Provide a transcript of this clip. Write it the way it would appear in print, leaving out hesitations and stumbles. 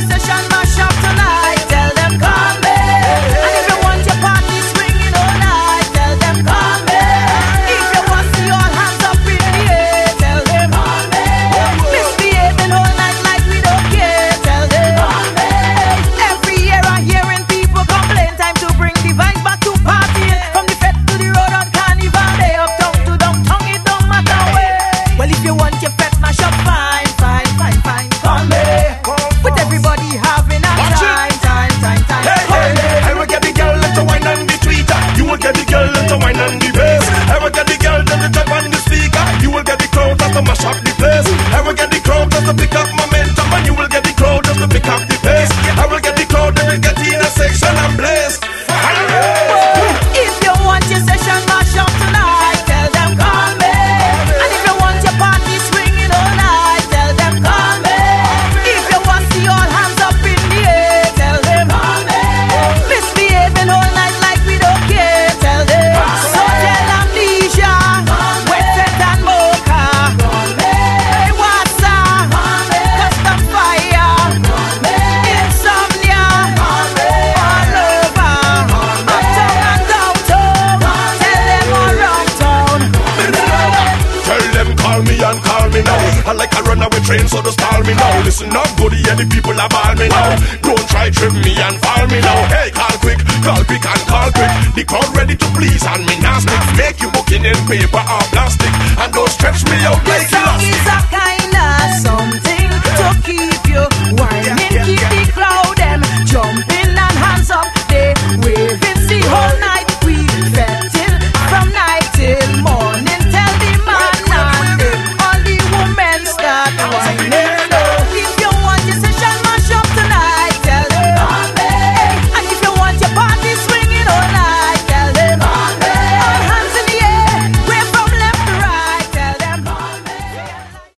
session mash up tonight, tell them call me. And if you want your party swinging all night, tell them call me. If you want to see all hands up in the air, tell them call me. Misbehaving all night like we don't care, tell them call me. Every year I'm hearing people complain, time to bring the vibe back to partying. From the fete to the road on Carnival Day, uptown to downtown, it don't matter where. Well, if you want your fete mash up, fine, call me. With everybody having a time. Hey, I will get the girl to wine on the tweeter. You will get the girl to wine on the bass. I will get the girl to jump on the speaker. You will get the crowd to mash up the place. I will get the crowd to pick up momentum, and you will get the crowd to pick up the pace. I will get the crowd to get in a section and blaze. If you want your session mash up tonight, tell them call me. And if you want your party swinging all night, tell them call me. If you want to see all hands up in the air, tell them call me. Misbehaving all night like we don't care, tell them. So tell Amnesia, Wetset and Mocha, Wassa, Custom Fire, Insomnia, all over, uptown and downtown, tell them around town. Tell them call me and call me now. I like a runaway train, so just call me now. Listen up, goody, and the people are ball me now. Don't try trip me and fall me now. Hey, call quick and call quick. The crowd ready to please and me nasty. Make you booking in paper or plastic, and don't stretch me out like This song elastic. is a kind of something.